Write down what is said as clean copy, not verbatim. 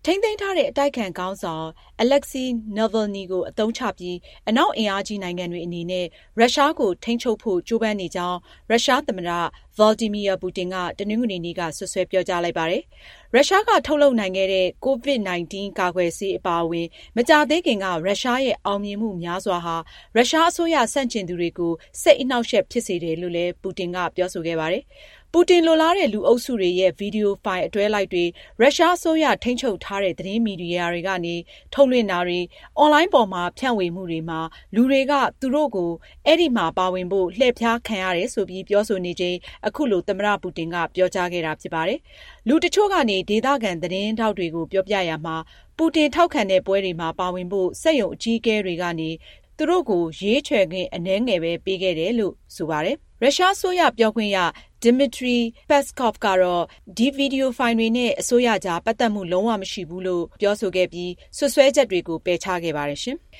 ထိန်းသိမ်းထားတဲ့အတိုက်အခံခေါင်းဆောင် Alexei Navalny ကိုအသုံးချပြီးအနောက်အင်အားကြီးနိုင်ငံတွေအနေနဲ့ရုရှားကိုထိန်းချုပ်ဖို့ကြိုးပမ်းနေကြောင်းရုရှားသမ္မတ Vladimir Putin ကတနင်္ဂနွေနေ့ကစွပ်စွဲပြောကြားလိုက်ပါတယ်။ ရုရှားကထုတ်လုပ်နိုင်ခဲ့တဲ့ COVID-19 ကာကွယ်ဆေးအပါအဝင်မကြာသေးခင်ကရုရှားရဲ့အောင်မြင်မှုများစွာဟာရုရှားအစိုးရဆန့်ကျင်သူတွေကိုစိတ်အနှောက်အယှက်ဖြစ်စေတယ်လို့လည်း Putin ကပြောဆိုခဲ့ပါတယ်။ ပူတင်လိုလားတဲ့လူအုပ်စုတွေရဲ့ဗီဒီယိုဖိုင်အတွဲလိုက်တွေရုရှားအစိုးရထိန်းချုပ်ထားတဲ့သတင်းမီဒီယာတွေကနေထုတ်လွှင့်တာတွေအွန်လိုင်းပေါ်မှာဖြန့်ဝေမှုတွေမှာလူတွေကသူတို့ကိုအဲဒီမှာပါဝင်ဖို့လှည့်ဖျားခံရတယ်ဆိုပြီးပြောဆိုနေချိန်အခုလိုသမ္မတပူတင်ကပြောကြားခဲ့တာဖြစ်ပါတယ်။လူတချို့ကနေဒေသခံသတင်းထောက်တွေကိုပြောပြရမှာပူတင်ထောက်ခံတဲ့ပွဲတွေမှာပါဝင်ဖို့စက်ရုံအကြီးအကဲတွေကနေသူတို့ကိုရွေးချယ်ခွင့်အနည်းငယ်ပဲပေးခဲ့တယ်လို့ဆိုပါတယ်။ရုရှားအစိုးရပြောခွင့်ရDmitry Peskov ကတော့ဒီဗီဒီယိုဖိုင်တွေနဲ့အစိုးရကြားပတ်သက်မှုလုံးဝမရှိဘူးလို့ပြောဆိုခဲ့ပြီးစွပ်စွဲချက်တွေကိုပယ်ချခဲ့ပါတယ်ရှင်။